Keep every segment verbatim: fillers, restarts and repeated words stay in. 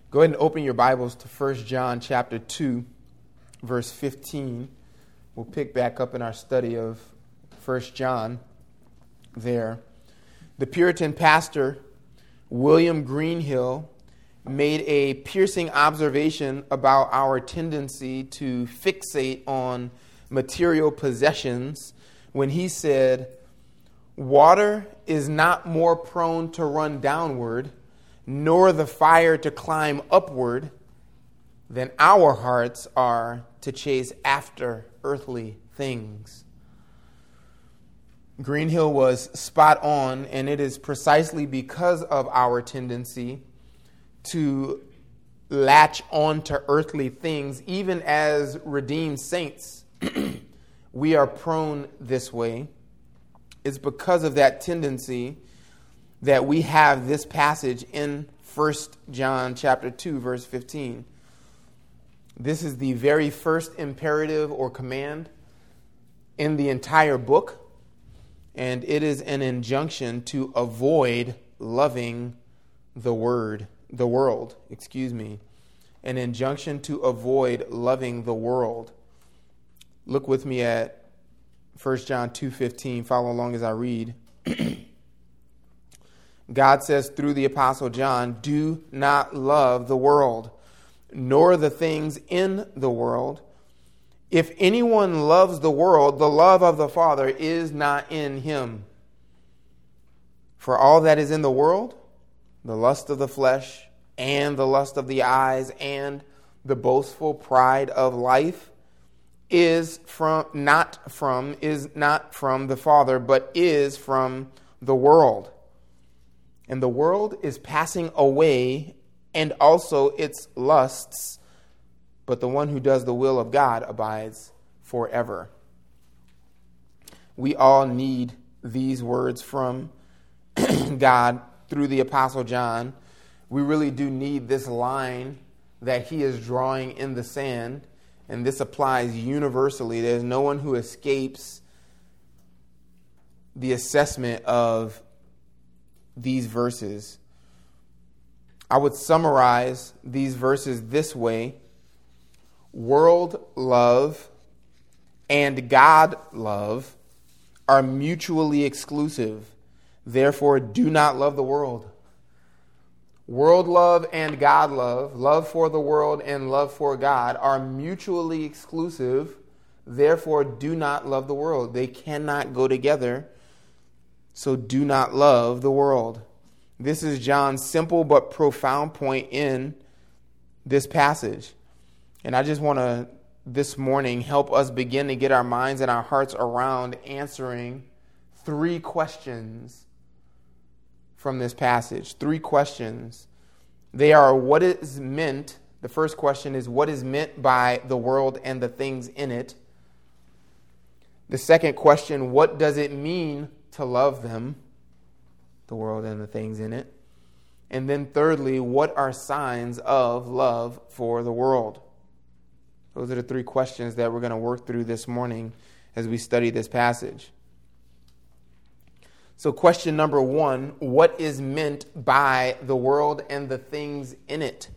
Go ahead and open your Bibles to First John chapter two, verse fifteen. We'll pick back up in our study of First John there. The Puritan pastor, William Greenhill, made a piercing observation about our tendency to fixate on material possessions when he said, "Water is not more prone to run downward, nor the fire to climb upward, than our hearts are to chase after earthly things." Greenhill was spot on, and it is precisely because of our tendency to latch on to earthly things, even as redeemed saints, we are prone this way. It's because of that tendency that we have this passage in First John chapter two, verse fifteen. This is the very first imperative or command in the entire book, and it is an injunction to avoid loving the word, the world, excuse me. An injunction to avoid loving the world. Look with me at First John two fifteen. Follow along as I read. God says through the Apostle John, "Do not love the world, nor the things in the world. If anyone loves the world, the love of the Father is not in him. For all that is in the world, the lust of the flesh, and the lust of the eyes, and the boastful pride of life, is from not from is not from the Father, but is from the world. And the world is passing away, and also its lusts, but the one who does the will of God abides forever." We all need these words from God through the Apostle John. We really do need this line that he is drawing in the sand, and this applies universally. There's no one who escapes the assessment of these verses. I would summarize these verses this way: world love and God love are mutually exclusive. Therefore, do not love the world. World love and God love, love for the world and love for God, are mutually exclusive. Therefore, do not love the world. They cannot go together. So do not love the world. This is John's simple but profound point in this passage. And I just want to, this morning, help us begin to get our minds and our hearts around answering three questions from this passage. Three questions. They are, what is meant, the first question is, what is meant by the world and the things in it? The second question, what does it mean to love them, the world and the things in it? And then thirdly, what are signs of love for the world? Those are the three questions that we're going to work through this morning as we study this passage. So question number one, what is meant by the world and the things in it?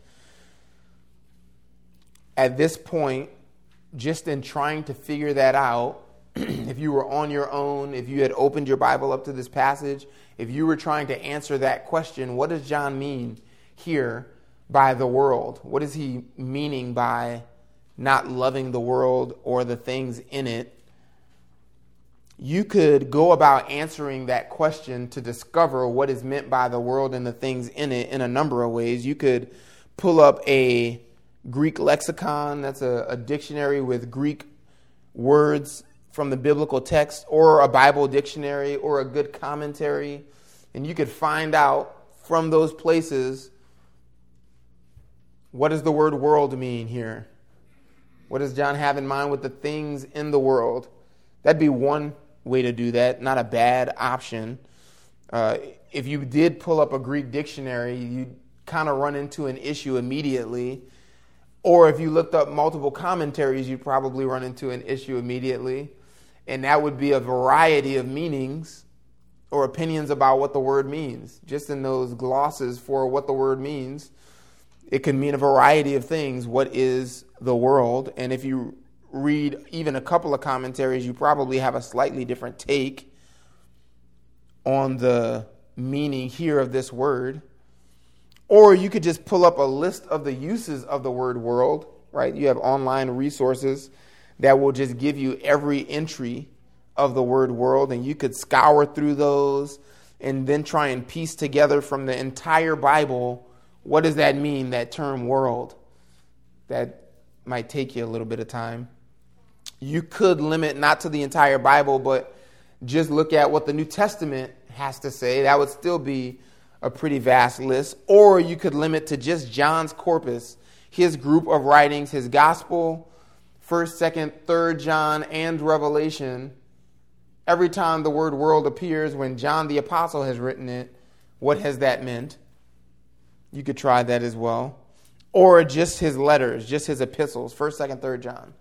At this point, just in trying to figure that out, if you were on your own, if you had opened your Bible up to this passage, if you were trying to answer that question, what does John mean here by the world? What is he meaning by not loving the world or the things in it? You could go about answering that question to discover what is meant by the world and the things in it in a number of ways. You could pull up a Greek lexicon, that's a, a dictionary with Greek words from the biblical text, or a Bible dictionary, or a good commentary, and you could find out from those places, what does the word world mean here? What does John have in mind with the things in the world? That'd be one way to do that, not a bad option. Uh, if you did pull up a Greek dictionary, you'd kind of run into an issue immediately. Or if you looked up multiple commentaries, you'd probably run into an issue immediately. And that would be a variety of meanings or opinions about what the word means. Just in those glosses for what the word means, it can mean a variety of things. What is the world? And if you read even a couple of commentaries, you probably have a slightly different take on the meaning here of this word. Or you could just pull up a list of the uses of the word world, right? You have online resources that will just give you every entry of the word world, and you could scour through those and then try and piece together from the entire Bible, what does that mean, that term world? That might take you a little bit of time. You could limit not to the entire Bible, but just look at what the New Testament has to say. That would still be a pretty vast list. Or you could limit to just John's corpus, his group of writings, his gospel, first, second, third John, and Revelation. Every time the word world appears, when John the Apostle has written it, what has that meant? You could try that as well. Or just his letters, just his epistles, first, second, third John.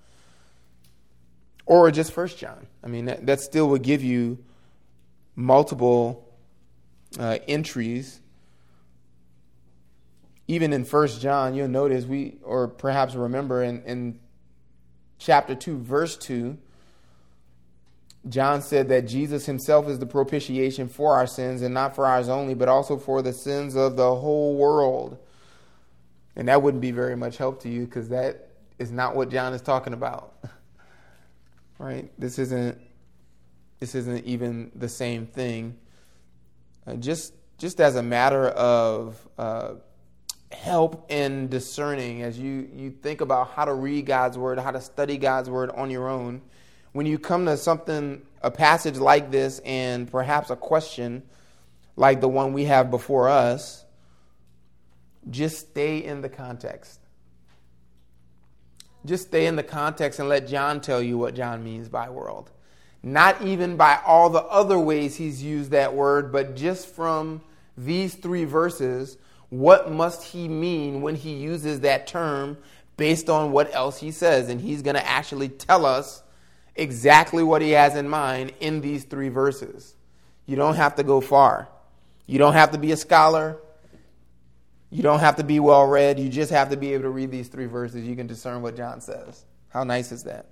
Or just first John. I mean, that, that still would give you multiple uh, entries. Even in first John, you'll notice we, or perhaps remember in, in chapter two, verse two, John said that Jesus himself is the propitiation for our sins, and not for ours only, but also for the sins of the whole world. And that wouldn't be very much help to you, because that is not what John is talking about. Right? This isn't this isn't even the same thing. Uh, just just as a matter of uh, help in discerning, as you, you think about how to read God's word, how to study God's word on your own, when you come to something, a passage like this, and perhaps a question like the one we have before us, just stay in the context. Just stay in the context and let John tell you what John means by world. Not even by all the other ways he's used that word, but just from these three verses, what must he mean when he uses that term based on what else he says? And he's going to actually tell us exactly what he has in mind in these three verses. You don't have to go far. You don't have to be a scholar. You don't have to be well read. You just have to be able to read these three verses. You can discern what John says. How nice is that?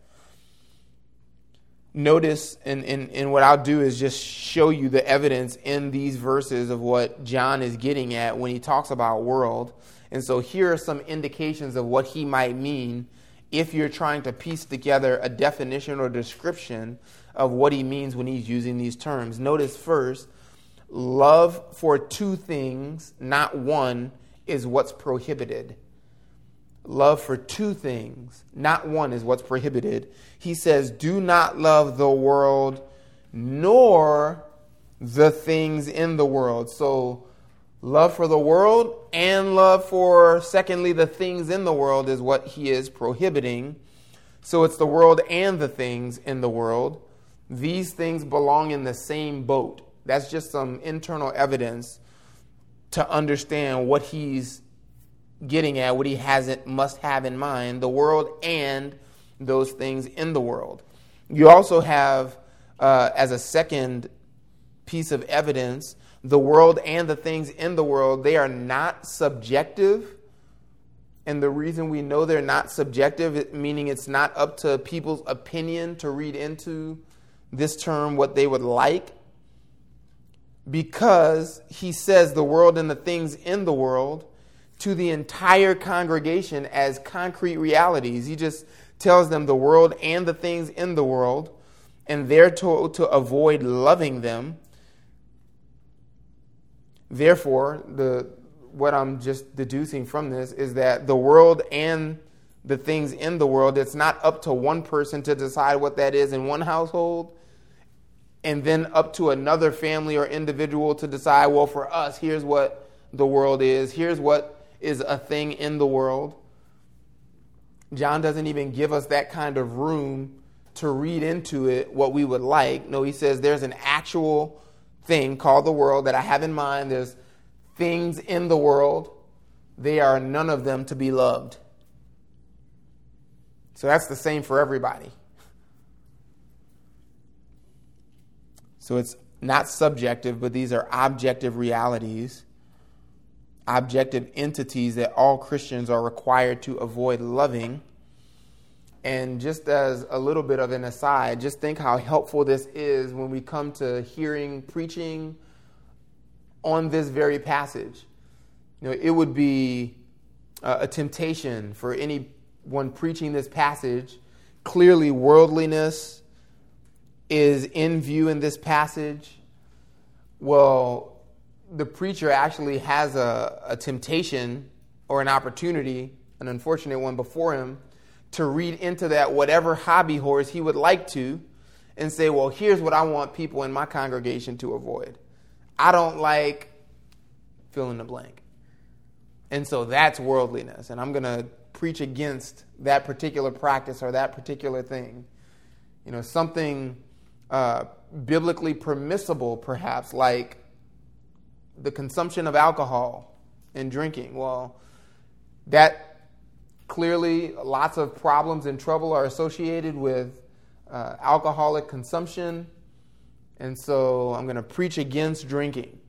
Notice, and, and, and what I'll do is just show you the evidence in these verses of what John is getting at when he talks about world. And so here are some indications of what he might mean if you're trying to piece together a definition or description of what he means when he's using these terms. Notice first, love for two things, not one, is what's prohibited. Love for two things, not one, is what's prohibited. He says, do not love the world, nor the things in the world. So love for the world and love for, secondly, the things in the world is what he is prohibiting. So it's the world and the things in the world. These things belong in the same boat. That's just some internal evidence to understand what he's getting at, what he hasn't must have in mind, the world and those things in the world. You also have, uh, as a second piece of evidence, the world and the things in the world, they are not subjective. And the reason we know they're not subjective, meaning it's not up to people's opinion to read into this term what they would like, because he says the world and the things in the world to the entire congregation as concrete realities. He just tells them the world and the things in the world, and they're told to avoid loving them. Therefore, the what I'm just deducing from this is that the world and the things in the world, it's not up to one person to decide what that is in one household, and then up to another family or individual to decide, well, for us, here's what the world is. Here's what is a thing in the world. John doesn't even give us that kind of room to read into it what we would like. No, he says there's an actual thing called the world that I have in mind. There's things in the world. They are none of them to be loved. So that's the same for everybody. So it's not subjective, but these are objective realities. objective entities that all Christians are required to avoid loving. And just as a little bit of an aside, just think how helpful this is when we come to hearing preaching on this very passage. You know, it would be a, a temptation for anyone preaching this passage. Clearly, worldliness is in view in this passage. Well, the preacher actually has a, a temptation or an opportunity, an unfortunate one before him, to read into that whatever hobby horse he would like to and say, well, here's what I want people in my congregation to avoid. I don't like fill in the blank. And so that's worldliness. And I'm going to preach against that particular practice or that particular thing. You know, something uh, biblically permissible, perhaps, like the consumption of alcohol and drinking. Well, that clearly lots of problems and trouble are associated with uh, alcoholic consumption. And so I'm going to preach against drinking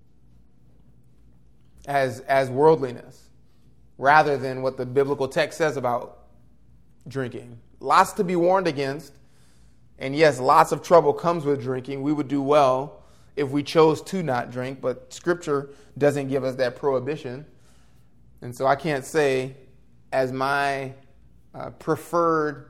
as as worldliness rather than what the biblical text says about drinking. Lots to be warned against. And yes, lots of trouble comes with drinking. We would do well if we chose to not drink, but Scripture doesn't give us that prohibition. And so I can't say as my uh, preferred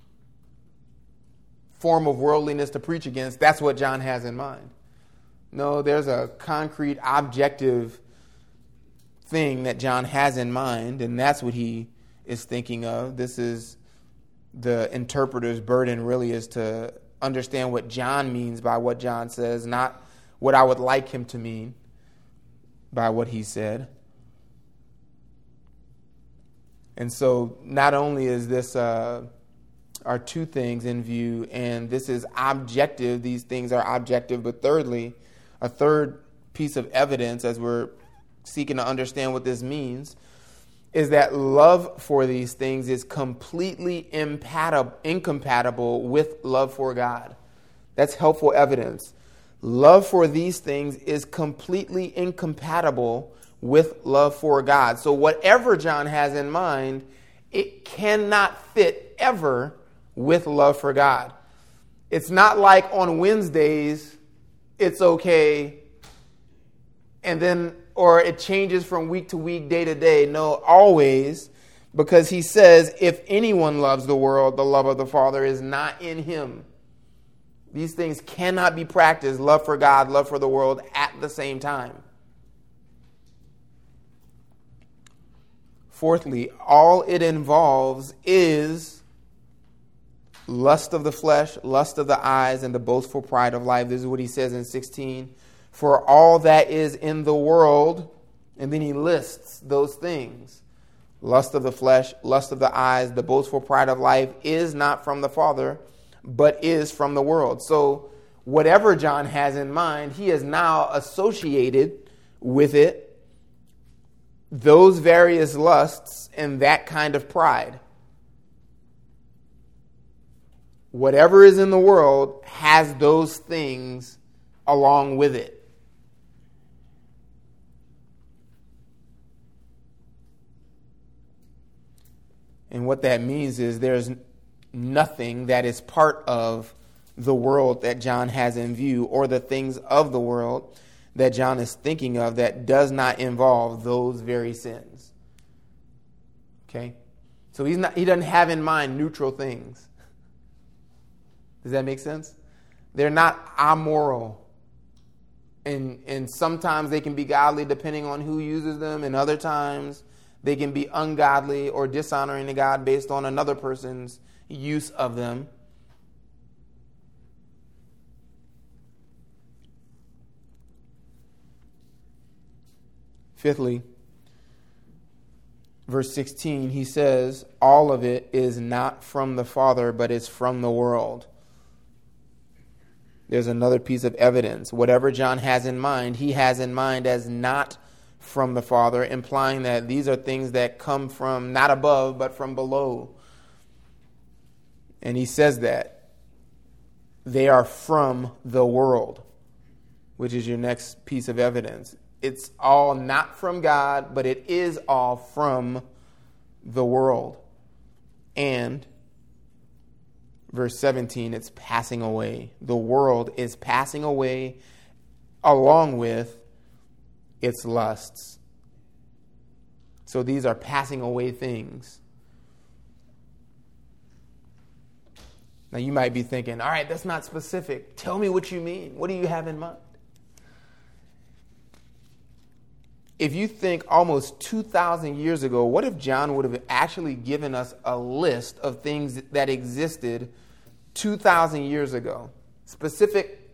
form of worldliness to preach against, that's what John has in mind. No, there's a concrete, objective thing that John has in mind, and that's what he is thinking of. This is the interpreter's burden, really, is to understand what John means by what John says, not what I would like him to mean by what he said. And so not only is this uh, are two things in view, and this is objective, these things are objective, but thirdly, a third piece of evidence as we're seeking to understand what this means is that love for these things is completely impatib- incompatible with love for God. That's helpful evidence. Love for these things is completely incompatible with love for God. So whatever John has in mind, it cannot fit ever with love for God. It's not like on Wednesdays, it's okay, and then, or it changes from week to week, day to day. No, always, because he says, if anyone loves the world, the love of the Father is not in him. These things cannot be practiced, love for God, love for the world, at the same time. Fourthly, all it involves is lust of the flesh, lust of the eyes, and the boastful pride of life. This is what he says in sixteen. For all that is in the world, and then he lists those things. Lust of the flesh, lust of the eyes, the boastful pride of life is not from the Father, but is from the world. So whatever John has in mind, he has now associated with it those various lusts and that kind of pride. Whatever is in the world has those things along with it. And what that means is there's nothing that is part of the world that John has in view, or the things of the world that John is thinking of, that does not involve those very sins. Okay? So he's not, he doesn't have in mind neutral things. Does that make sense? They're not amoral. And, and sometimes they can be godly depending on who uses them, and other times they can be ungodly or dishonoring to God based on another person's use of them. Fifthly, verse sixteen, he says, all of it is not from the Father, but is from the world. There's another piece of evidence. Whatever John has in mind, he has in mind as not from the Father, implying that these are things that come from not above, but from below. And he says that they are from the world, which is your next piece of evidence. It's all not from God, but it is all from the world. And verse seventeen, it's passing away. The world is passing away along with its lusts. So these are passing away things. Now you might be thinking, all right, that's not specific. Tell me what you mean. What do you have in mind? If you think almost two thousand years ago, what if John would have actually given us a list of things that existed two thousand years ago? Specific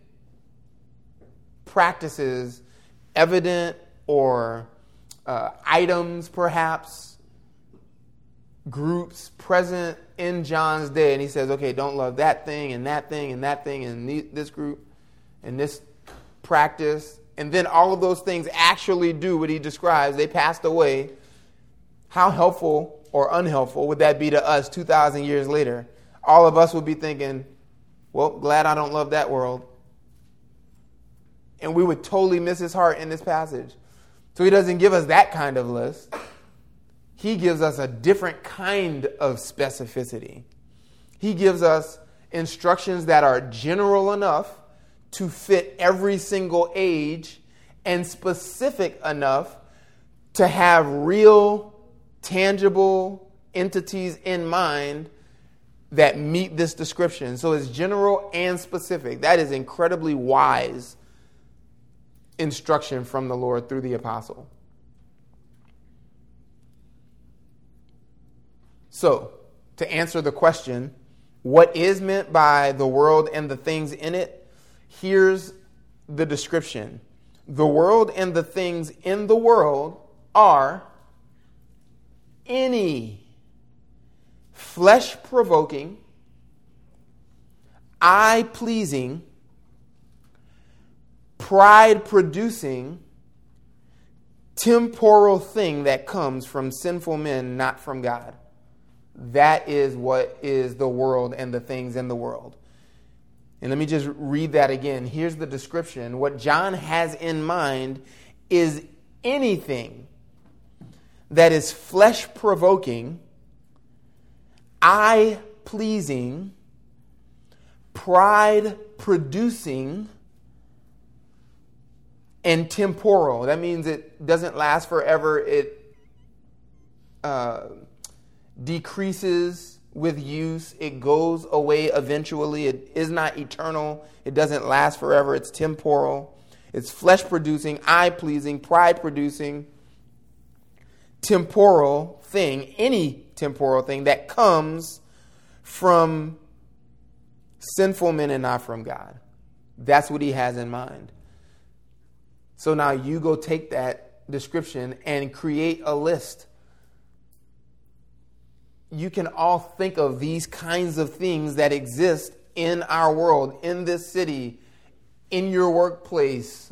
practices, evident or uh, items perhaps, groups present in John's day. And he says, okay, don't love that thing and that thing and that thing and this group and this practice. And then all of those things actually do what he describes. They passed away. How helpful or unhelpful would that be to us two thousand years later? All of us would be thinking, well, glad I don't love that world. And we would totally miss his heart in this passage. So he doesn't give us that kind of list. He gives us a different kind of specificity. He gives us instructions that are general enough to fit every single age and specific enough to have real, tangible entities in mind that meet this description. So it's general and specific. That is incredibly wise instruction from the Lord through the apostle. So, to answer the question, what is meant by the world and the things in it? Here's the description. The world and the things in the world are any flesh-provoking, eye-pleasing, pride-producing, temporal thing that comes from sinful men, not from God. That is what is the world and the things in the world. And let me just read that again. Here's the description. What John has in mind is anything that is flesh-provoking, eye-pleasing, pride-producing, and temporal. That means it doesn't last forever. It uh, decreases with use. It goes away eventually. It is not eternal. It doesn't last forever. It's temporal. It's flesh-producing, eye-pleasing, pride-producing, temporal thing, any temporal thing that comes from sinful men and not from God. That's what he has in mind. So now you go take that description and create a list. You can all think of these kinds of things that exist in our world, in this city, in your workplace.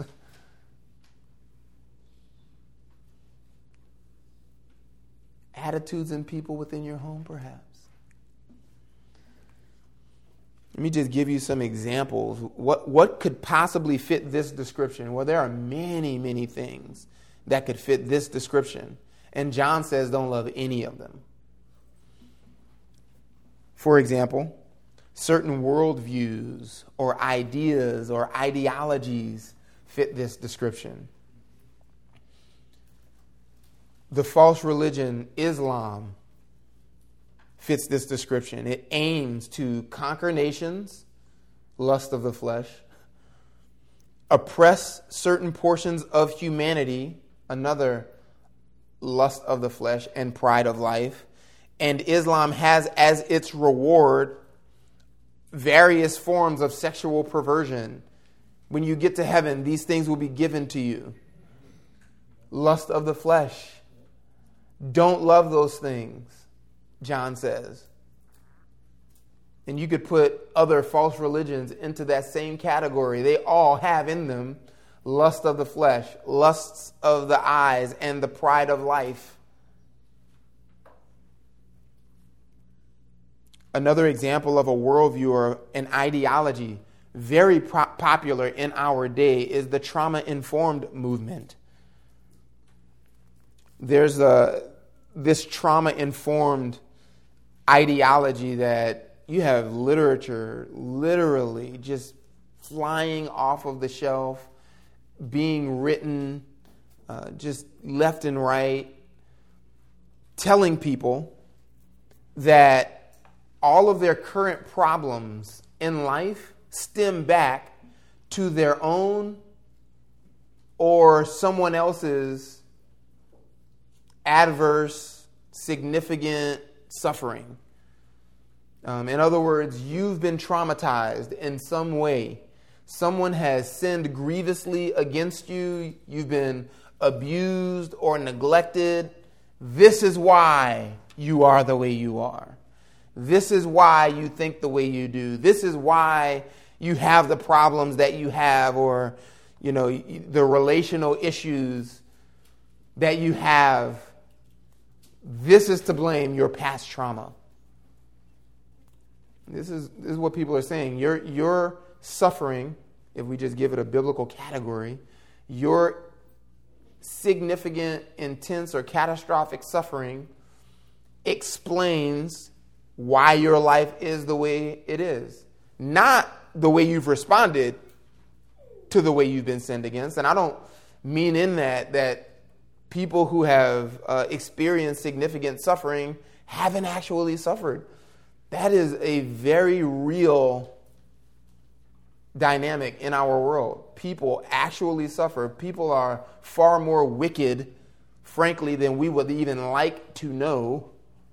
Attitudes and people within your home, perhaps. Let me just give you some examples. What, what could possibly fit this description? Well, there are many, many things that could fit this description. And John says don't love any of them. For example, certain worldviews or ideas or ideologies fit this description. The false religion, Islam, fits this description. It aims to conquer nations, lust of the flesh, oppress certain portions of humanity, another lust of the flesh and pride of life. And Islam has as its reward various forms of sexual perversion. When you get to heaven, these things will be given to you. Lust of the flesh. Don't love those things, John says. And you could put other false religions into that same category. They all have in them lust of the flesh, lusts of the eyes, and the pride of life. Another example of a worldview or an ideology very pro- popular in our day is the trauma-informed movement. there's a this trauma-informed ideology that you have literature literally just flying off of the shelf, being written uh, just left and right, telling people that all of their current problems in life stem back to their own or someone else's adverse, significant suffering. Um, in other words, you've been traumatized in some way. Someone has sinned grievously against you. You've been abused or neglected. This is why you are the way you are. This is why you think the way you do. This is why you have the problems that you have, or, you know, the relational issues that you have. This is to blame, your past trauma. This is this is what people are saying. Your your suffering, if we just give it a biblical category, your significant, intense, or catastrophic suffering explains why your life is the way it is. Not the way you've responded to the way you've been sinned against. And I don't mean in that that people who have uh, experienced significant suffering haven't actually suffered. That is a very real dynamic in our world. People actually suffer. People are far more wicked, frankly, than we would even like to know.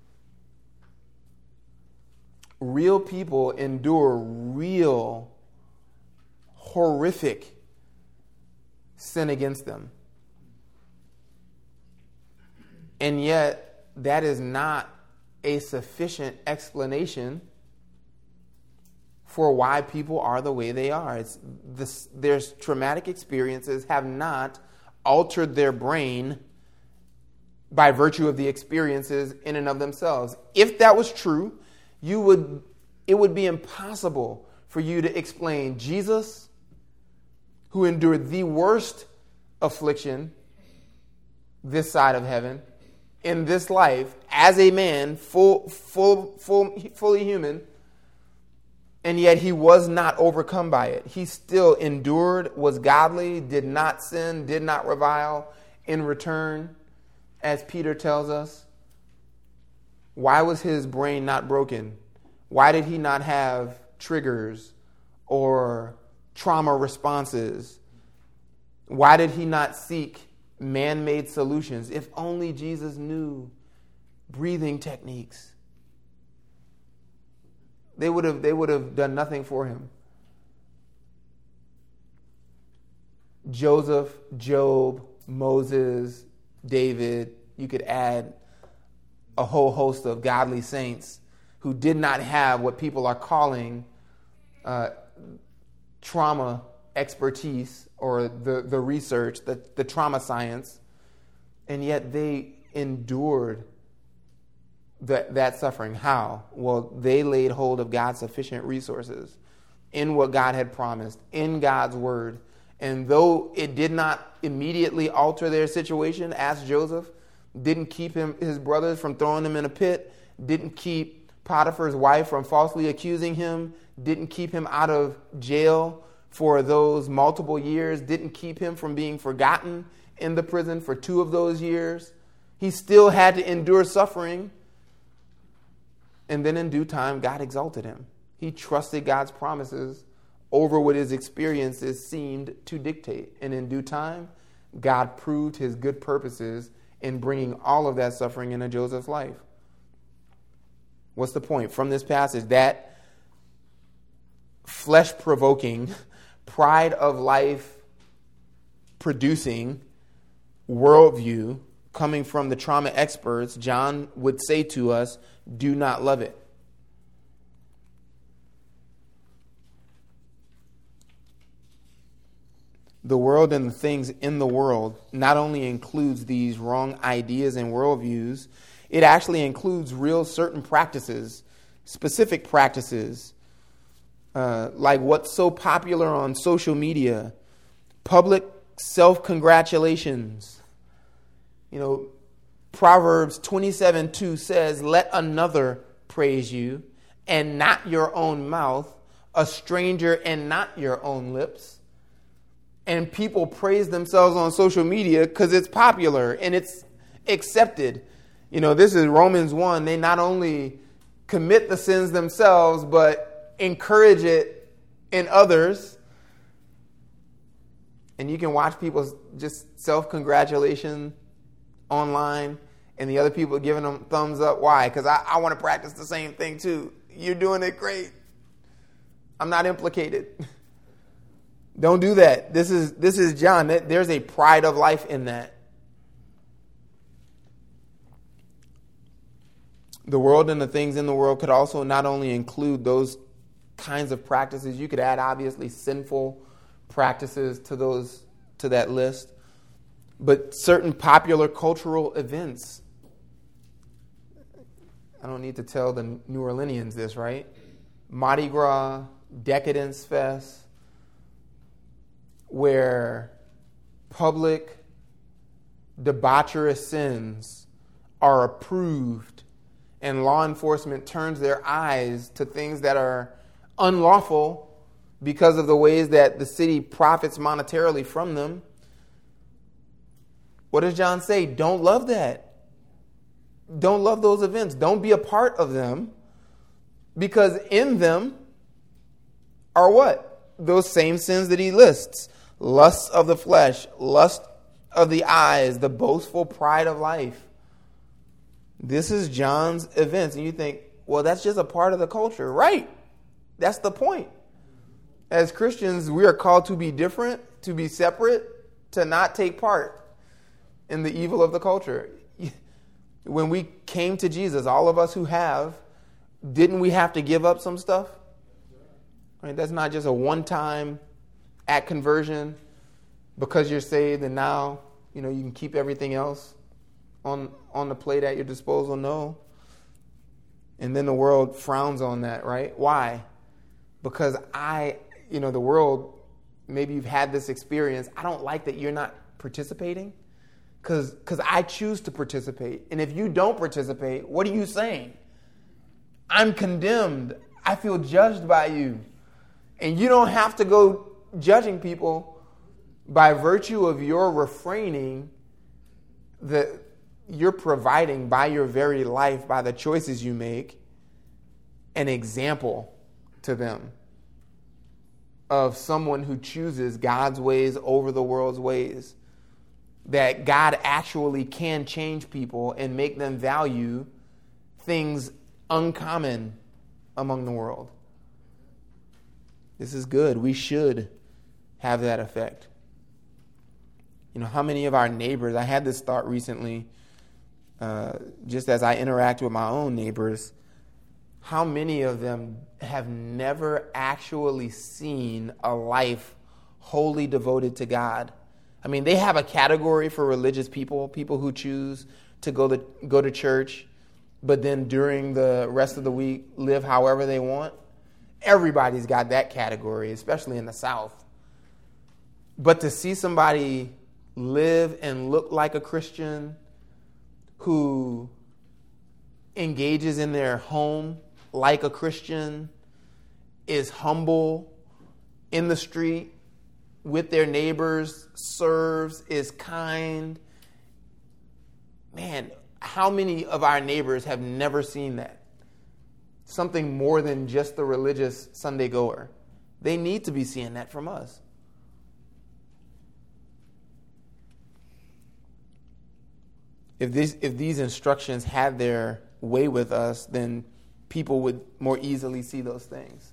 Real people endure real, horrific sin against them. And yet, that is not a sufficient explanation for why people are the way they are. It's this, their traumatic experiences have not altered their brain by virtue of the experiences in and of themselves. If that was true, you would it would be impossible for you to explain Jesus, who endured the worst affliction this side of heaven, in this life, as a man, full, full, full, fully human, and yet he was not overcome by it. He still endured, was godly, did not sin, did not revile in return, as Peter tells us. Why was his brain not broken? Why did he not have triggers or trauma responses? Why did he not seek man-made solutions? If only Jesus knew breathing techniques, they would have they would have done nothing for him. Joseph, Job, Moses, David, you could add a whole host of godly saints who did not have what people are calling uh, trauma expertise, or the, the research, the, the trauma science, and yet they endured that, that suffering. How? Well, they laid hold of God's sufficient resources in what God had promised, in God's word. And though it did not immediately alter their situation, ask Joseph, didn't keep him his brothers from throwing him in a pit, didn't keep Potiphar's wife from falsely accusing him, didn't keep him out of jail for those multiple years, didn't keep him from being forgotten in the prison for two of those years. He still had to endure suffering. And then in due time, God exalted him. He trusted God's promises over what his experiences seemed to dictate. And in due time, God proved his good purposes in bringing all of that suffering into Joseph's life. What's the point from this passage? That flesh-provoking, pride of life producing worldview coming from the trauma experts, John would say to us, do not love it. The world and the things in the world not only includes these wrong ideas and worldviews, it actually includes real certain practices, specific practices, uh, like what's so popular on social media, public self-congratulations. You know, Proverbs twenty-seven two says, let another praise you, and not your own mouth, a stranger and not your own lips. And people praise themselves on social media because it's popular and it's accepted. You know, this is Romans one. They not only commit the sins themselves, but encourage it in others. And you can watch people's just self-congratulation online and the other people giving them thumbs up. Why? Because I, I want to practice the same thing too. You're doing it great. I'm not implicated. Don't do that. This is this is John. There's a pride of life in that. The world and the things in the world could also not only include those kinds of practices. You could add obviously sinful practices to those to that list, but certain popular cultural events. I don't need to tell the New Orleanians this, right? Mardi Gras, Decadence Fest, where public debaucherous sins are approved and law enforcement turns their eyes to things that are unlawful because of the ways that the city profits monetarily from them. What does John say? Don't love that. Don't love those events. Don't be a part of them, because in them are what? Those same sins that he lists. Lust of the flesh, lust of the eyes, the boastful pride of life. This is John's events. And you think, well, that's just a part of the culture. Right. That's the point. As Christians, we are called to be different, to be separate, to not take part in the evil of the culture. When we came to Jesus, all of us who have, didn't we have to give up some stuff? Right? That's not just a one-time at conversion because you're saved and now, you know, you can keep everything else on on the plate at your disposal. No. And then the world frowns on that, right? Why? Because I, you know, the world, maybe you've had this experience. I don't like that you're not participating because because I choose to participate. And if you don't participate, what are you saying? I'm condemned. I feel judged by you. And you don't have to go judging people by virtue of your refraining, that you're providing by your very life, by the choices you make, an example to them of someone who chooses God's ways over the world's ways, that God actually can change people and make them value things uncommon among the world. This is good. We should have that effect. You know, how many of our neighbors, I had this thought recently, uh, just as I interact with my own neighbors, how many of them have never actually seen a life wholly devoted to God? I mean, they have a category for religious people, people who choose to go to go to church, but then during the rest of the week live however they want. Everybody's got that category, especially in the South. But to see somebody live and look like a Christian who engages in their home like a Christian, is humble in the street with their neighbors, serves, is kind. Man, how many of our neighbors have never seen that? Something more than just the religious Sunday goer. They need to be seeing that from us. If this, if these instructions had their way with us, then people would more easily see those things.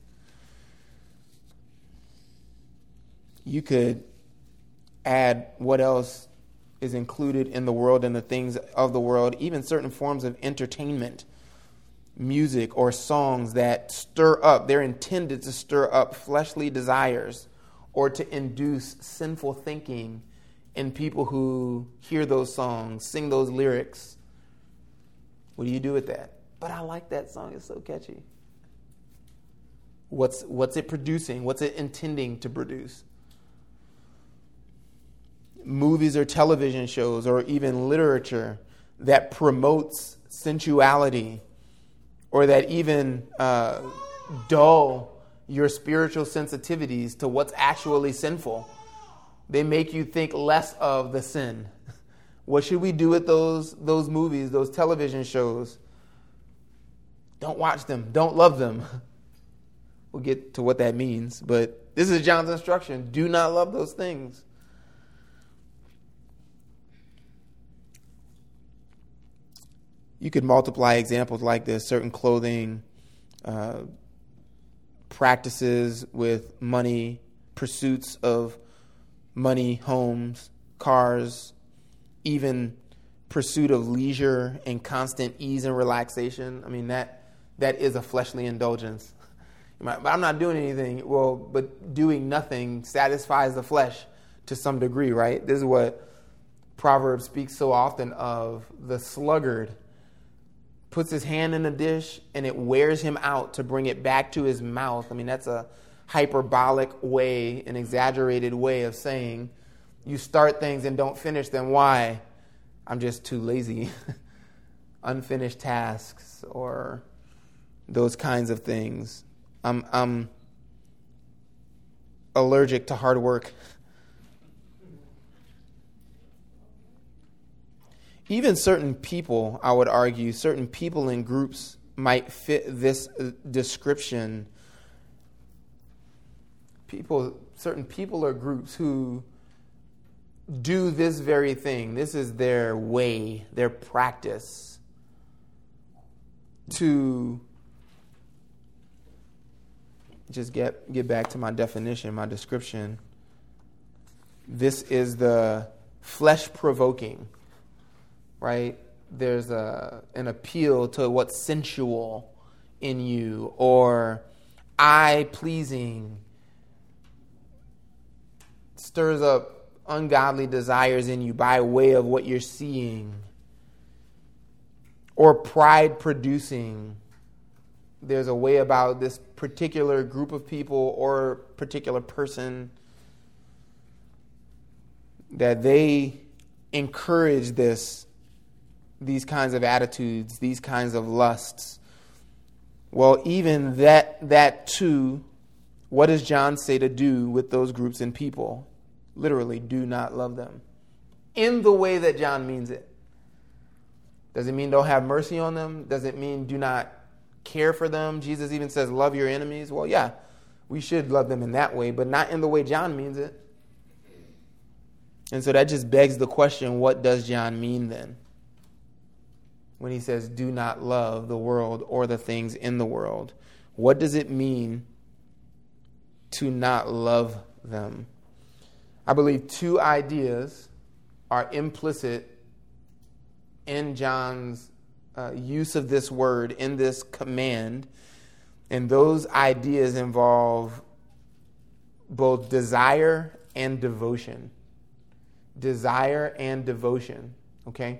You could add what else is included in the world and the things of the world, even certain forms of entertainment, music or songs that stir up, they're intended to stir up fleshly desires or to induce sinful thinking in people who hear those songs, sing those lyrics. What do you do with that? But I like that song, it's so catchy. What's what's it producing? What's it intending to produce? Movies or television shows or even literature that promotes sensuality or that even uh, dull your spiritual sensitivities to what's actually sinful. They make you think less of the sin. What should we do with those those movies, those television shows? Don't watch them. Don't love them. We'll get to what that means. But this is John's instruction. Do not love those things. You could multiply examples like this. Certain clothing, uh, practices with money, pursuits of money, homes, cars, even pursuit of leisure and constant ease and relaxation. I mean, that that is a fleshly indulgence. But I'm not doing anything. Well, but doing nothing satisfies the flesh to some degree, right? This is what Proverbs speaks so often of. The sluggard puts his hand in a dish and it wears him out to bring it back to his mouth. I mean, that's a hyperbolic way, an exaggerated way of saying you start things and don't finish them. Why? I'm just too lazy. Unfinished tasks or those kinds of things. I'm, I'm allergic to hard work. Even certain people, I would argue, certain people in groups might fit this description. People, certain people or groups who do this very thing. This is their way, their practice to just get get back to my definition, my description. This is the flesh-provoking, right? There's a an appeal to what's sensual in you or eye-pleasing, stirs up ungodly desires in you by way of what you're seeing, or pride-producing. There's a way about this particular group of people or particular person that they encourage this, these kinds of attitudes, these kinds of lusts. Well, even that, that too, what does John say to do with those groups and people? Literally, do not love them in the way that John means it. Does it mean don't have mercy on them? Does it mean do not care for them? Jesus even says, love your enemies. Well, yeah, we should love them in that way, but not in the way John means it. And so that just begs the question, what does John mean then? When he says, do not love the world or the things in the world. What does it mean to not love them? I believe two ideas are implicit in John's uh, use of this word, in this command. And those ideas involve both desire and devotion. Desire and devotion, okay?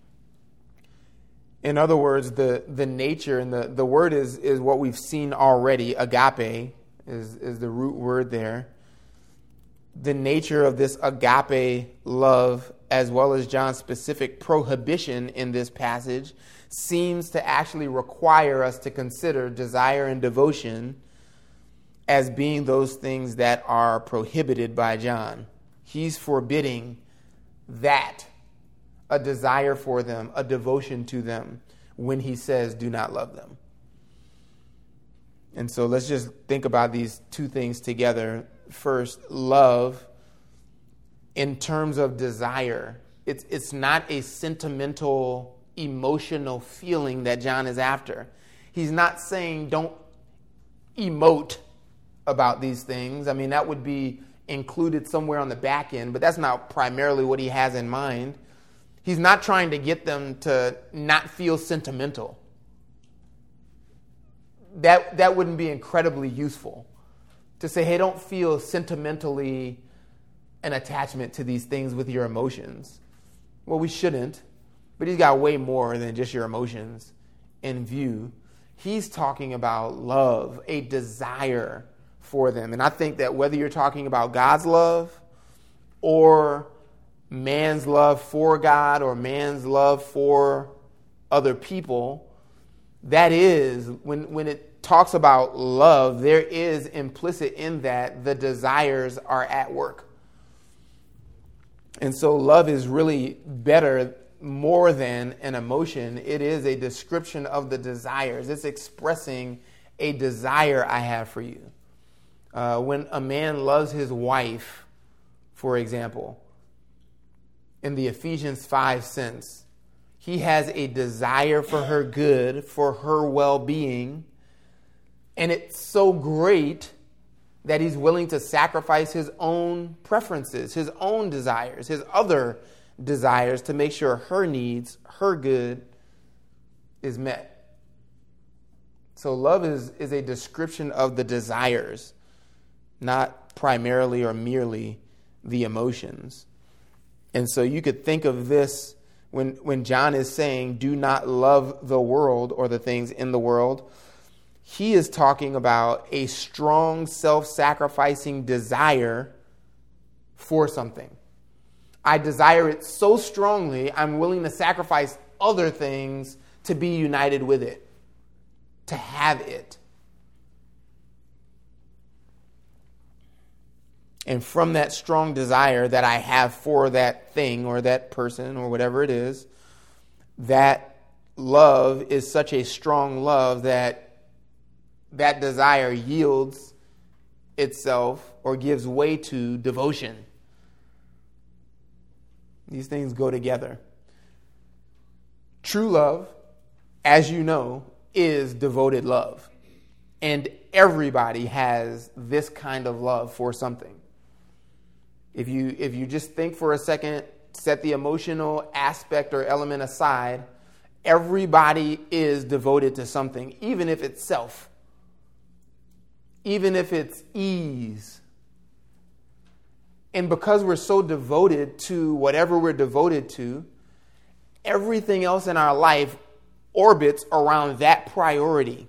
In other words, the, the nature, and the, the word is, is what we've seen already. Agape is, is the root word there. The nature of this agape love, as well as John's specific prohibition in this passage, seems to actually require us to consider desire and devotion as being those things that are prohibited by John. He's forbidding that, a desire for them, a devotion to them, when he says, do not love them. And so let's just think about these two things together. First, love in terms of desire. It's, it's not a sentimental, emotional feeling that John is after. He's not saying don't emote about these things. I mean, that would be included somewhere on the back end, but that's not primarily what he has in mind. He's not trying to get them to not feel sentimental. That, that wouldn't be incredibly useful. To say, hey, don't feel sentimentally an attachment to these things with your emotions. Well, we shouldn't, but he's got way more than just your emotions in view. He's talking about love, a desire for them. And I think that whether you're talking about God's love or man's love for God or man's love for other people, that is, when, when it talks about love, there is implicit in that the desires are at work. And so love is really better, more than an emotion. It is a description of the desires. It's expressing a desire I have for you. Uh, when a man loves his wife, for example, in the Ephesians five sense, he has a desire for her good, for her well-being, and it's so great that he's willing to sacrifice his own preferences, his own desires, his other desires to make sure her needs, her good is met. So love is, is a description of the desires, not primarily or merely the emotions. And so you could think of this when, when John is saying, do not love the world or the things in the world. He is talking about a strong self-sacrificing desire for something. I desire it so strongly, I'm willing to sacrifice other things to be united with it, to have it. And from that strong desire that I have for that thing or that person or whatever it is, that love is such a strong love that that desire yields itself or gives way to devotion. These things go together. True love, as you know, is devoted love. And everybody has this kind of love for something. If you if you just think for a second, set the emotional aspect or element aside, everybody is devoted to something, even if it's self, even if it's ease. And because we're so devoted to whatever we're devoted to, everything else in our life orbits around that priority.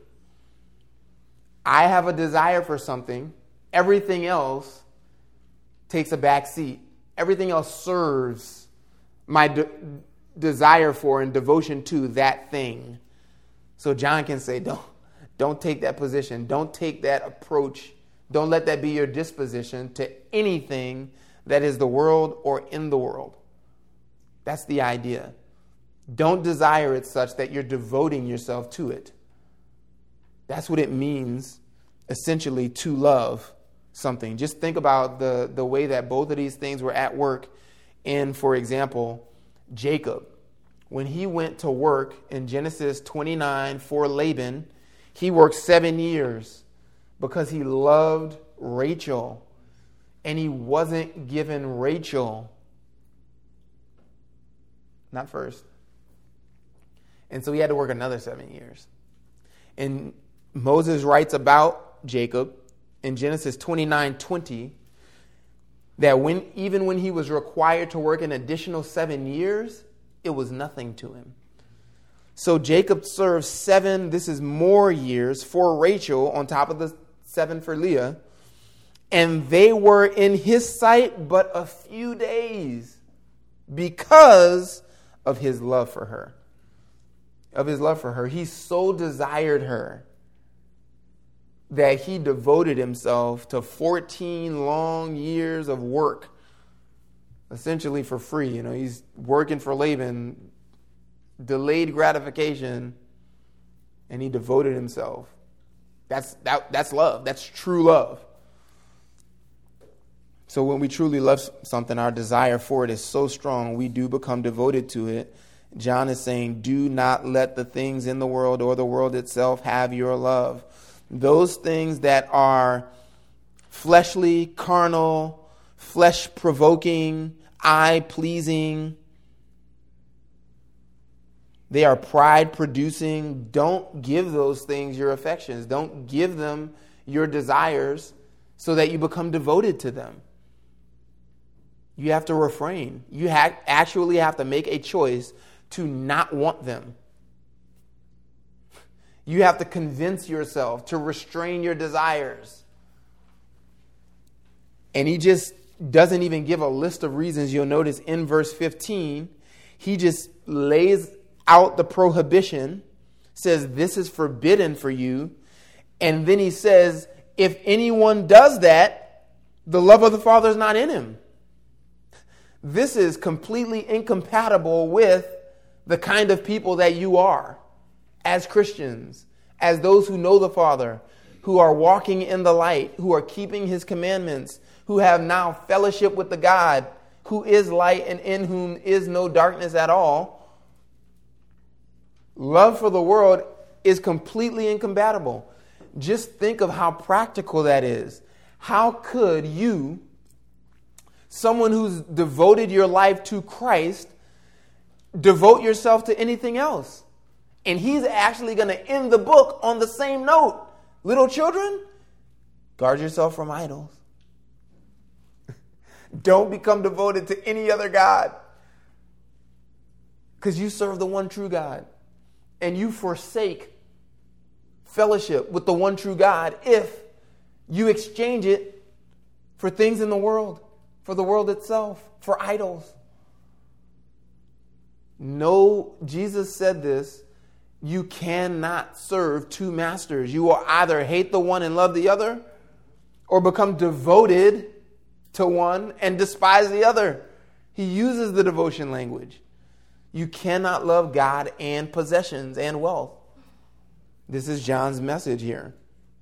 I have a desire for something. Everything else takes a back seat. Everything else serves my de- desire for and devotion to that thing. So John can say, don't, don't take that position. Don't take that approach. Don't let that be your disposition to anything that is the world or in the world. That's the idea. Don't desire it such that you're devoting yourself to it. That's what it means, essentially, to love something. Just think about the, the way that both of these things were at work in, for example, Jacob. When he went to work in Genesis twenty-nine for Laban, he worked seven years because he loved Rachel, and he wasn't given Rachel, not first. And so he had to work another seven years. And Moses writes about Jacob in Genesis twenty-nine twenty that when even when he was required to work an additional seven years, it was nothing to him. So Jacob served seven, this is more years, for Rachel on top of the seven for Leah. And they were in his sight but a few days because of his love for her. Of his love for her. He so desired her that he devoted himself to fourteen long years of work, essentially for free. You know, he's working for Laban, delayed gratification, and he devoted himself. That's that, that's love. That's true love. So when we truly love something, our desire for it is so strong, we do become devoted to it. John is saying, do not let the things in the world or the world itself have your love. Those things that are fleshly, carnal, flesh-provoking, eye-pleasing, they are pride-producing. Don't give those things your affections. Don't give them your desires so that you become devoted to them. You have to refrain. You ha- actually have to make a choice to not want them. You have to convince yourself to restrain your desires. And he just doesn't even give a list of reasons. You'll notice in verse fifteen, he just lays out the prohibition, says this is forbidden for you. And then he says, if anyone does that, the love of the Father is not in him. This is completely incompatible with the kind of people that you are as Christians, as those who know the Father, who are walking in the light, who are keeping his commandments, who have now fellowship with the God who is light and in whom is no darkness at all. Love for the world is completely incompatible. Just think of how practical that is. How could you, someone who's devoted your life to Christ, devote yourself to anything else? And he's actually going to end the book on the same note. Little children, guard yourself from idols. Don't become devoted to any other God, because you serve the one true God. And you forsake fellowship with the one true God if you exchange it for things in the world, for the world itself, for idols. No, Jesus said this, you cannot serve two masters. You will either hate the one and love the other, or become devoted to one and despise the other. He uses the devotion language. You cannot love God and possessions and wealth. This is John's message here.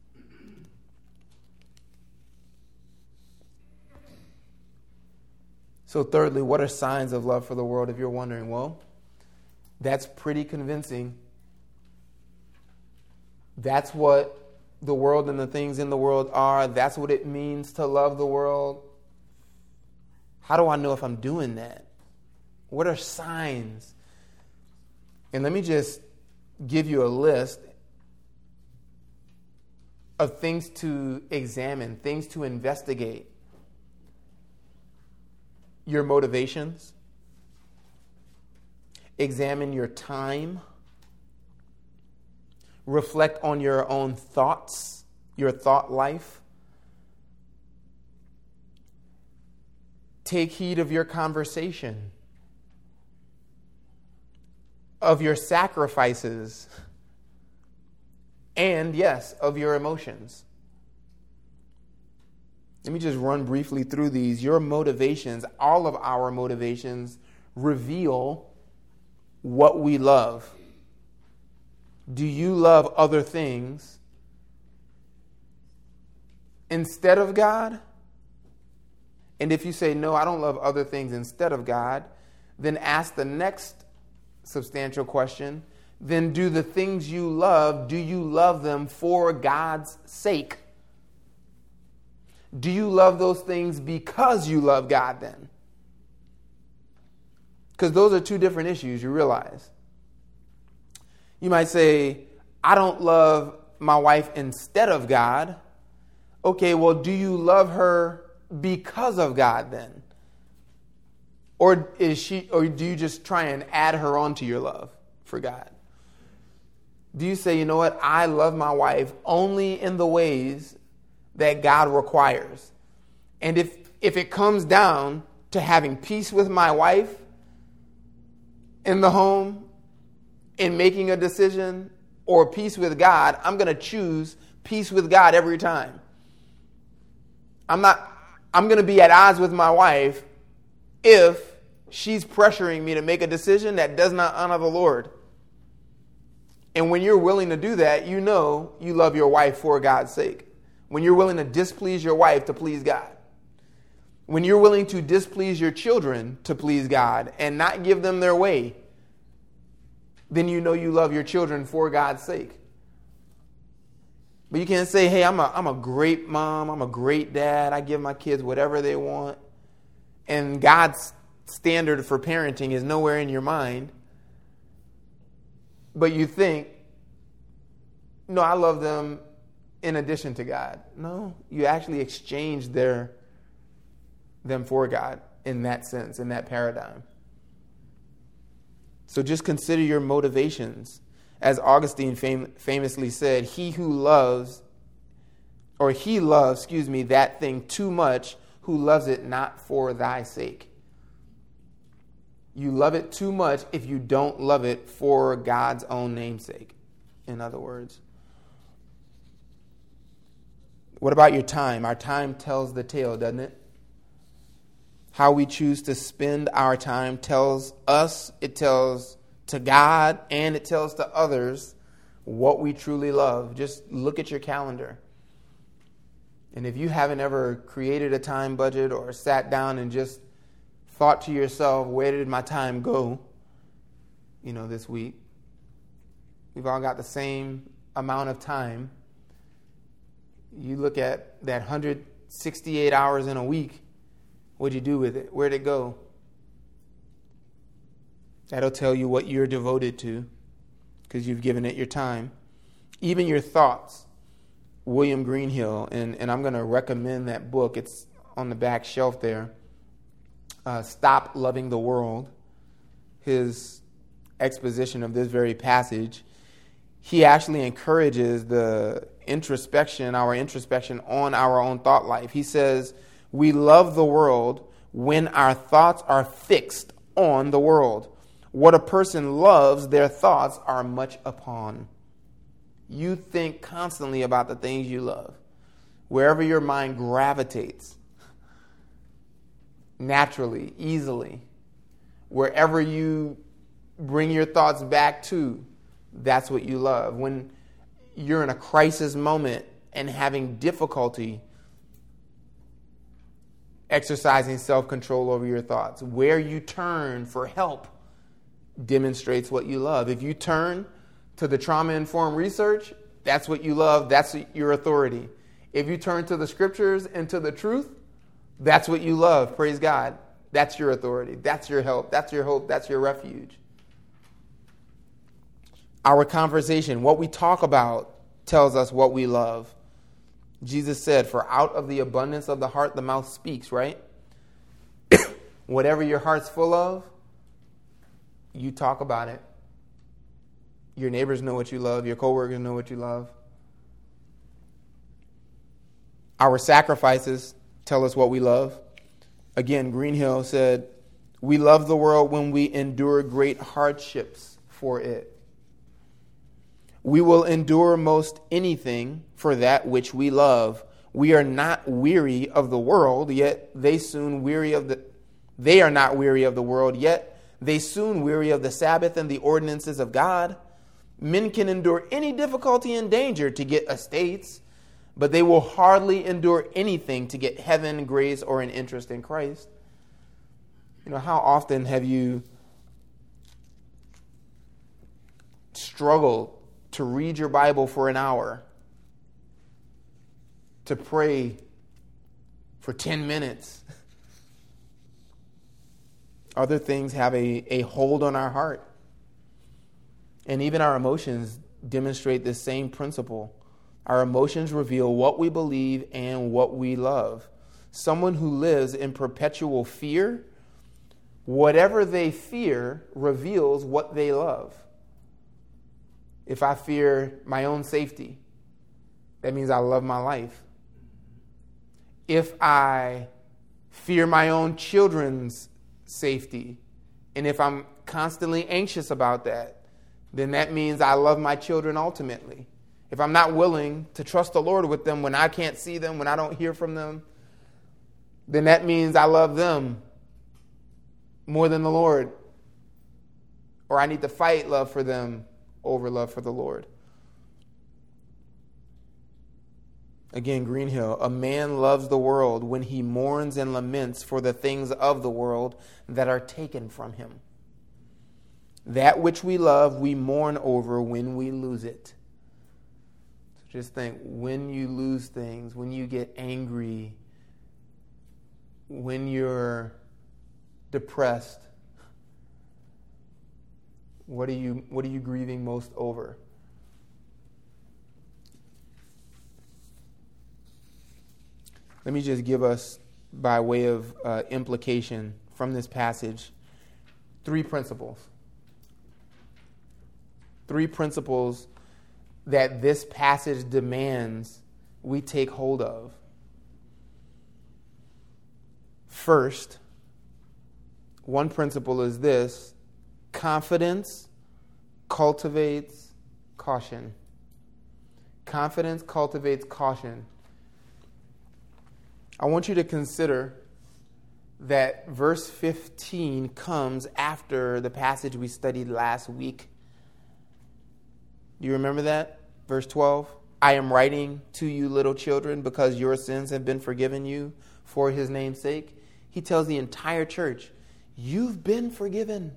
So thirdly, what are signs of love for the world, if you're wondering? Well, that's pretty convincing. That's what the world and the things in the world are. That's what it means to love the world. How do I know if I'm doing that? What are signs? And let me just give you a list of things to examine, things to investigate. Your motivations. Examine your time. Reflect on your own thoughts, your thought life. Take heed of your conversation, of your sacrifices, and yes, of your emotions. Let me just run briefly through these. Your motivations, all of our motivations, reveal what we love. Do you love other things instead of God? And if you say, no, I don't love other things instead of God, then ask the next substantial question. Then do the things you love, do you love them for God's sake? Do you love those things because you love God then? Because those are two different issues, you realize. You might say, I don't love my wife instead of God. Okay, well, do you love her because of God then? Or is she, or do you just try and add her onto your love for God? Do you say, you know what, I love my wife only in the ways that God requires? And if if it comes down to having peace with my wife in the home, in making a decision, or peace with God, I'm going to choose peace with God every time. I'm not, I'm going to be at odds with my wife if she's pressuring me to make a decision that does not honor the Lord. And when you're willing to do that, you know you love your wife for God's sake. When you're willing to displease your wife to please God. When you're willing to displease your children to please God and not give them their way, then you know you love your children for God's sake. But you can't say, hey, I'm a, I'm a great mom, I'm a great dad, I give my kids whatever they want. And God's standard for parenting is nowhere in your mind. But you think, no, I love them in addition to God. No, you actually exchange their them for God in that sense, in that paradigm. So just consider your motivations. As Augustine fam- famously said, he who loves, or he loves, excuse me, that thing too much who loves it not for thy sake. You love it too much if you don't love it for God's own namesake, in other words. What about your time? Our time tells the tale, doesn't it? How we choose to spend our time tells us, it tells to God, and it tells to others what we truly love. Just look at your calendar. And if you haven't ever created a time budget or sat down and just thought to yourself, where did my time go, you know, this week? We've all got the same amount of time. You look at that one hundred sixty-eight hours in a week. What'd you do with it? Where'd it go? That'll tell you what you're devoted to because you've given it your time. Even your thoughts. William Greenhill, and, and I'm going to recommend that book. It's on the back shelf there. Uh, Stop Loving the World. His exposition of this very passage. He actually encourages the introspection, our introspection on our own thought life. He says, we love the world when our thoughts are fixed on the world. What a person loves, their thoughts are much upon. You think constantly about the things you love. Wherever your mind gravitates, naturally, easily, wherever you bring your thoughts back to, that's what you love. When you're in a crisis moment and having difficulty exercising self-control over your thoughts, where you turn for help demonstrates what you love. If you turn to the trauma-informed research, that's what you love. That's your authority. If you turn to the scriptures and to the truth, that's what you love. Praise God. That's your authority. That's your help. That's your hope. That's your refuge. Our conversation, what we talk about, tells us what we love. Jesus said, for out of the abundance of the heart, the mouth speaks, right? Whatever your heart's full of, you talk about it. Your neighbors know what you love. Your coworkers know what you love. Our sacrifices tell us what we love. Again, Greenhill said, we love the world when we endure great hardships for it. We will endure most anything for that which we love. We are not weary of the world, yet they soon weary of the they are not weary of the world, yet they soon weary of the Sabbath and the ordinances of God. Men can endure any difficulty and danger to get estates, but they will hardly endure anything to get heaven, grace, or an interest in Christ. You know, how often have you struggled to read your Bible for an hour, to pray for ten minutes? Other things have a, a hold on our heart. And even our emotions demonstrate this same principle. Our emotions reveal what we believe and what we love. Someone who lives in perpetual fear, whatever they fear reveals what they love. If I fear my own safety, that means I love my life. If I fear my own children's safety, and if I'm constantly anxious about that, then that means I love my children ultimately. If I'm not willing to trust the Lord with them when I can't see them, when I don't hear from them, then that means I love them more than the Lord. Or I need to fight love for them over love for the Lord. Again, Greenhill, a man loves the world when he mourns and laments for the things of the world that are taken from him. That which we love, we mourn over when we lose it. So just think, when you lose things, when you get angry, when you're depressed, what are you, what are you grieving most over? Let me just give us, by way of uh, implication from this passage, three principles. Three principles that this passage demands we take hold of. First, one principle is this: confidence cultivates caution. Confidence cultivates caution. I want you to consider that verse fifteen comes after the passage we studied last week. Do you remember that? Verse twelve. I am writing to you, little children, because your sins have been forgiven you for his name's sake. He tells the entire church, you've been forgiven.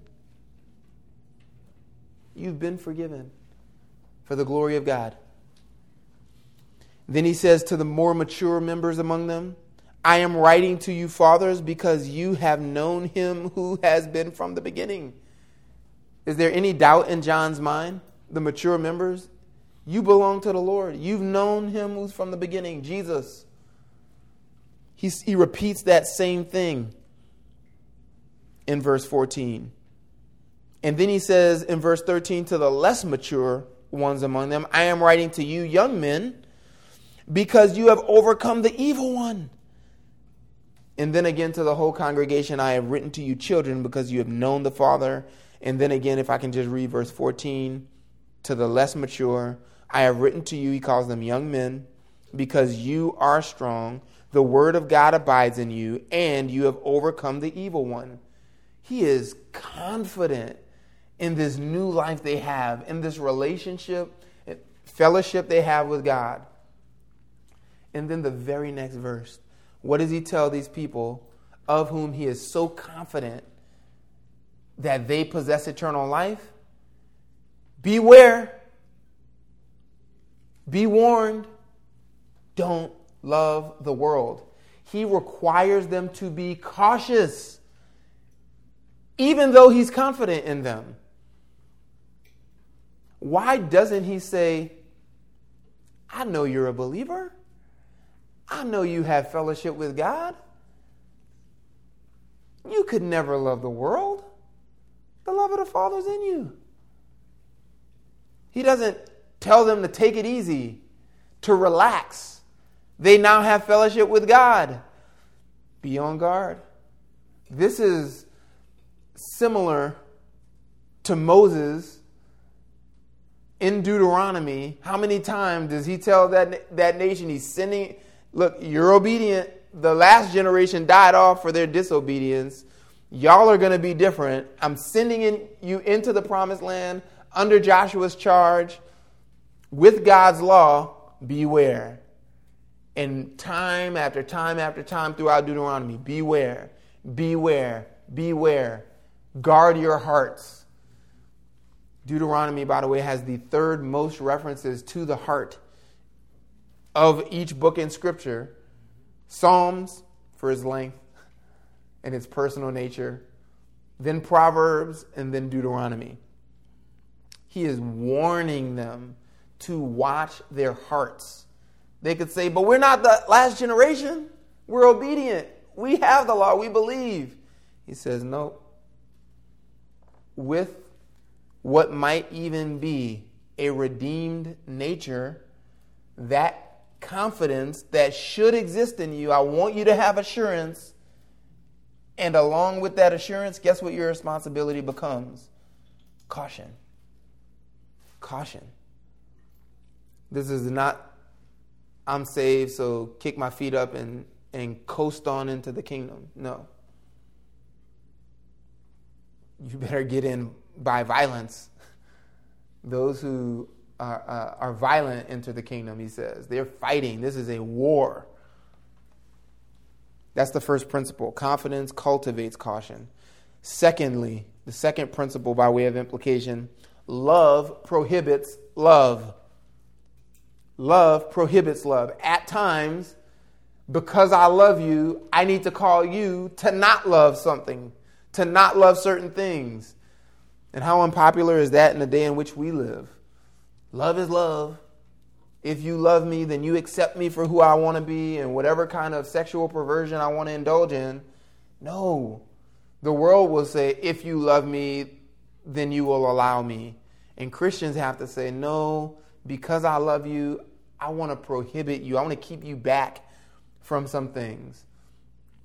You've been forgiven for the glory of God. Then he says to the more mature members among them, I am writing to you, fathers, because you have known him who has been from the beginning. Is there any doubt in John's mind? The mature members, you belong to the Lord. You've known him who's from the beginning, Jesus. He, he repeats that same thing in verse fourteen. And then he says in verse thirteen to the less mature ones among them, I am writing to you, young men, because you have overcome the evil one. And then again to the whole congregation, I have written to you, children, because you have known the Father. And then again, if I can just read verse fourteen, to the less mature, I have written to you, he calls them young men, because you are strong. The word of God abides in you, and you have overcome the evil one. He is confident in this new life they have, in this relationship, fellowship they have with God. And then the very next verse, what does he tell these people of whom he is so confident that they possess eternal life? Beware. Be warned. Don't love the world. He requires them to be cautious, even though he's confident in them. Why doesn't he say, I know you're a believer. I know you have fellowship with God. You could never love the world. The love of the Father's in you. He doesn't tell them to take it easy, to relax. They now have fellowship with God. Be on guard. This is similar to Moses in Deuteronomy. How many times does he tell that, that nation he's sending? Look, you're obedient. The last generation died off for their disobedience. Y'all are going to be different. I'm sending in, you into the promised land under Joshua's charge with God's law. Beware. And time after time after time throughout Deuteronomy, beware, beware, beware. Guard your hearts. Deuteronomy, by the way, has the third most references to the heart of each book in Scripture. Psalms for its length and its personal nature, then Proverbs, and then Deuteronomy. He is warning them to watch their hearts. They could say, but we're not the last generation. We're obedient. We have the law. We believe. He says, no. With what might even be a redeemed nature, that confidence that should exist in you, I want you to have assurance. And along with that assurance, guess what your responsibility becomes? Caution. Caution. This is not, I'm saved, so kick my feet up and, and coast on into the kingdom. No. You better get in by violence. Those who are, uh, are violent enter the kingdom, he says. They're fighting. This is a war. That's the first principle. Confidence cultivates caution. Secondly, the second principle by way of implication, love prohibits love. Love prohibits love. At times, because I love you, I need to call you to not love something, to not love certain things. And how unpopular is that in the day in which we live? Love is love. If you love me, then you accept me for who I want to be and whatever kind of sexual perversion I want to indulge in. No. The world will say, if you love me, then you will allow me. And Christians have to say, no, because I love you, I want to prohibit you. I want to keep you back from some things.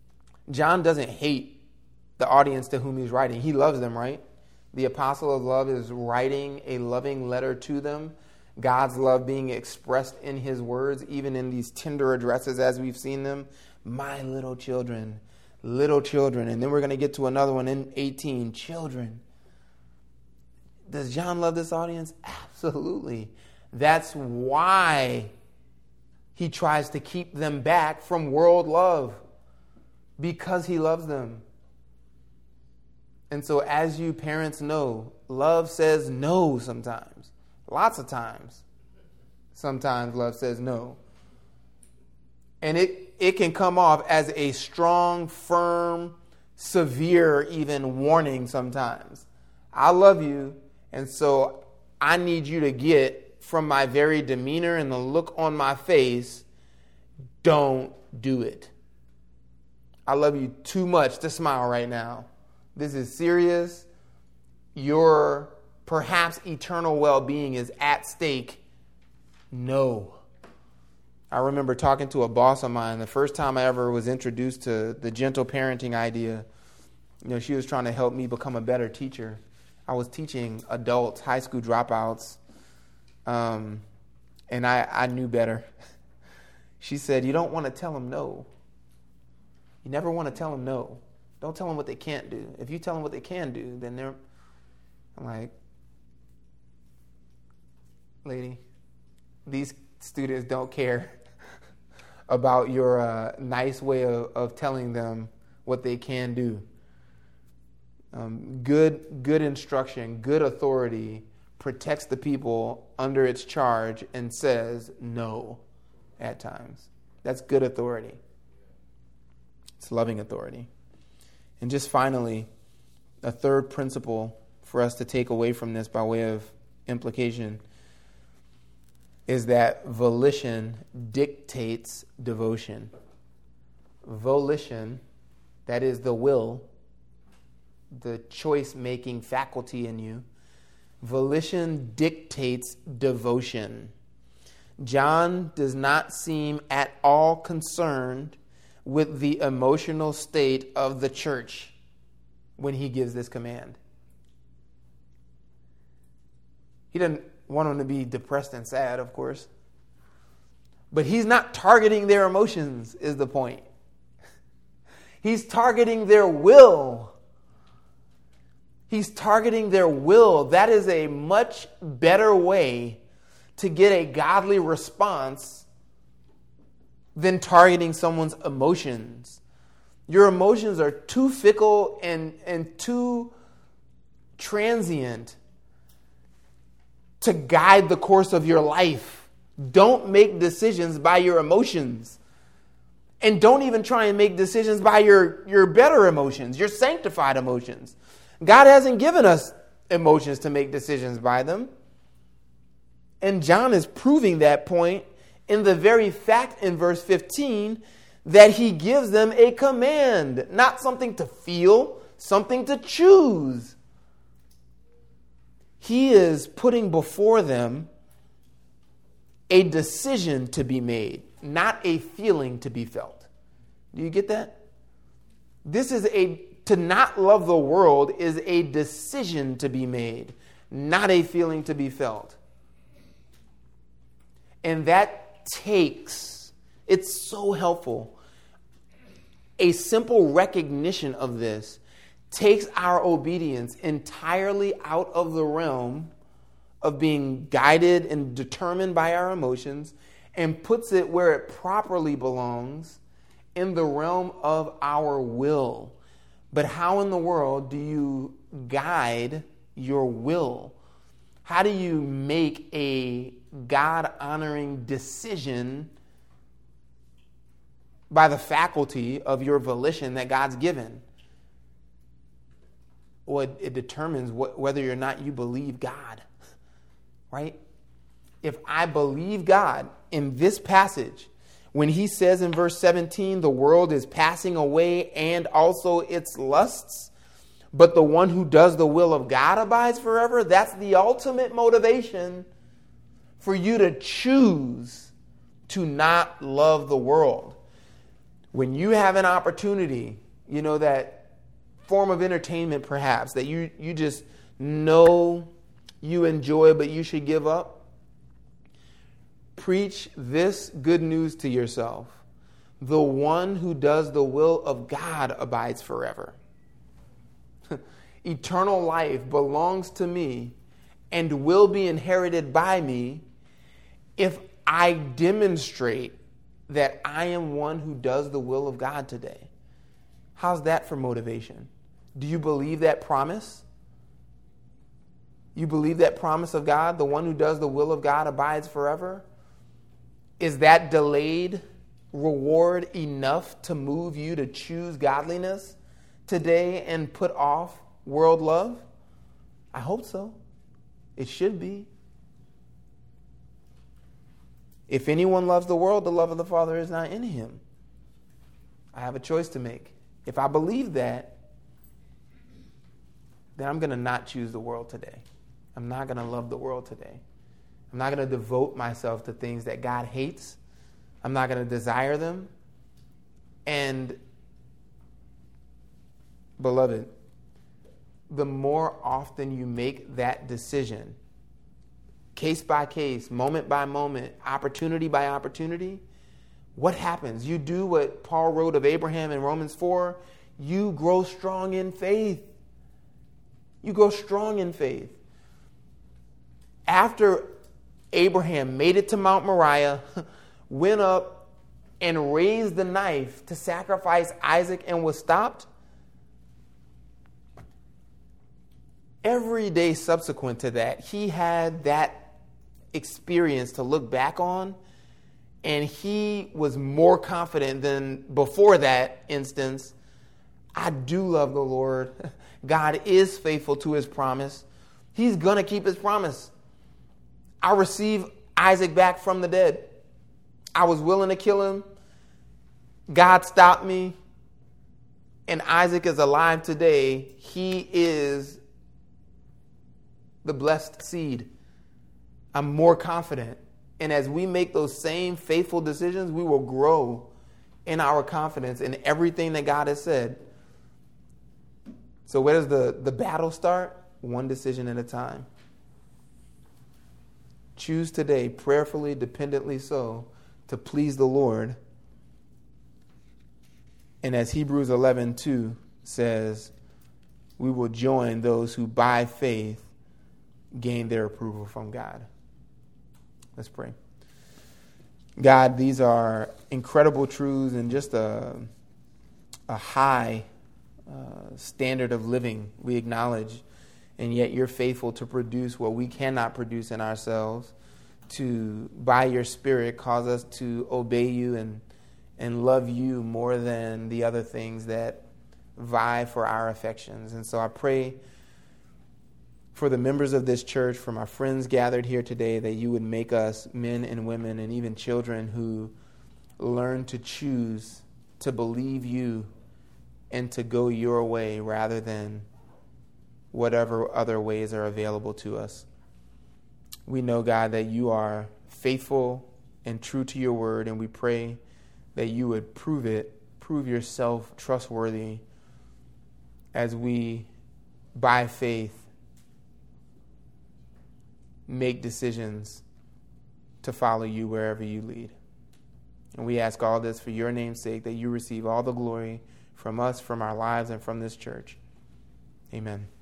John doesn't hate the audience to whom he's writing. He loves them, right? The apostle of love is writing a loving letter to them. God's love being expressed in his words, even in these tender addresses as we've seen them. My little children, little children. And then we're going to get to another one in eighteen, children. Does John love this audience? Absolutely. That's why he tries to keep them back from world love, because he loves them. And so as you parents know, love says no sometimes. Lots of times. Sometimes love says no. And it, it can come off as a strong, firm, severe, even warning sometimes. I love you, and so I need you to get from my very demeanor and the look on my face, don't do it. I love you too much to smile right now. This is serious. Your perhaps eternal well-being is at stake. No. I remember talking to a boss of mine the first time I ever was introduced to the gentle parenting idea. You know, she was trying to help me become a better teacher. I was teaching adults, high school dropouts, um, and I, I knew better. She said, you don't want to tell them no. You never want to tell them no. Don't tell them what they can't do. If you tell them what they can do, then they're... I'm like, lady, these students don't care about your uh, nice way of, of telling them what they can do. Um, good, good instruction, good authority protects the people under its charge and says no at times. That's good authority. It's loving authority. And just finally, a third principle for us to take away from this by way of implication is that volition dictates devotion. Volition, that is the will, the choice-making faculty in you. Volition dictates devotion. John does not seem at all concerned with the emotional state of the church when he gives this command. He doesn't want them to be depressed and sad, of course. But he's not targeting their emotions, is the point. He's targeting their will. He's targeting their will. That is a much better way to get a godly response than targeting someone's emotions. Your emotions are too fickle and, and too transient to guide the course of your life. Don't make decisions by your emotions. And don't even try and make decisions by your, your better emotions, your sanctified emotions. God hasn't given us emotions to make decisions by them. And John is proving that point in the very fact in verse fifteen that he gives them a command, not something to feel, something to choose. He is putting before them a decision to be made, not a feeling to be felt. Do you get that? This is a, to not love the world is a decision to be made, not a feeling to be felt. And that takes, it's so helpful. A simple recognition of this takes our obedience entirely out of the realm of being guided and determined by our emotions and puts it where it properly belongs, in the realm of our will. But how in the world do you guide your will? How do you make a God-honoring decision by the faculty of your volition that God's given? Well, it, it determines what, whether or not you believe God, right? If I believe God in this passage, when he says in verse seventeen, the world is passing away and also its lusts, but the one who does the will of God abides forever, that's the ultimate motivation for you to choose to not love the world. When you have an opportunity you know, that form of entertainment perhaps that you, you just know you enjoy but you should give up. Preach this good news to yourself. The one who does the will of God abides forever. Eternal life belongs to me and will be inherited by me if I demonstrate that I am one who does the will of God today. How's that for motivation? Do you believe that promise? You believe that promise of God? The one who does the will of God abides forever? Is that delayed reward enough to move you to choose godliness today and put off world love? I hope so. It should be. If anyone loves the world, the love of the Father is not in him. I have a choice to make. If I believe that, then I'm going to not choose the world today. I'm not going to love the world today. I'm not going to devote myself to things that God hates. I'm not going to desire them. And, beloved, the more often you make that decision, case by case, moment by moment, opportunity by opportunity, what happens? You do what Paul wrote of Abraham in Romans four. You grow strong in faith. You grow strong in faith. After Abraham made it to Mount Moriah, went up and raised the knife to sacrifice Isaac and was stopped, every day subsequent to that, he had that experience to look back on, and he was more confident than before that instance. I do love the Lord. God is faithful to his promise. He's going to keep his promise. I received Isaac back from the dead. I was willing to kill him. God stopped me. And Isaac is alive today. He is the blessed seed. I'm more confident. And as we make those same faithful decisions, we will grow in our confidence in everything that God has said. So where does the, the battle start? One decision at a time. Choose today, prayerfully, dependently so, to please the Lord. And as Hebrews eleven two says, we will join those who by faith gain their approval from God. Let's pray. God, these are incredible truths and just a, a high uh, standard of living we acknowledge. And yet you're faithful to produce what we cannot produce in ourselves, to, by your Spirit, cause us to obey you and, and love you more than the other things that vie for our affections. And so I pray for the members of this church, for my friends gathered here today, that you would make us men and women and even children who learn to choose to believe you and to go your way rather than whatever other ways are available to us. We know, God, that you are faithful and true to your word, and we pray that you would prove it, prove yourself trustworthy as we, by faith, make decisions to follow you wherever you lead. And we ask all this for your name's sake, that you receive all the glory from us, from our lives, and from this church. Amen.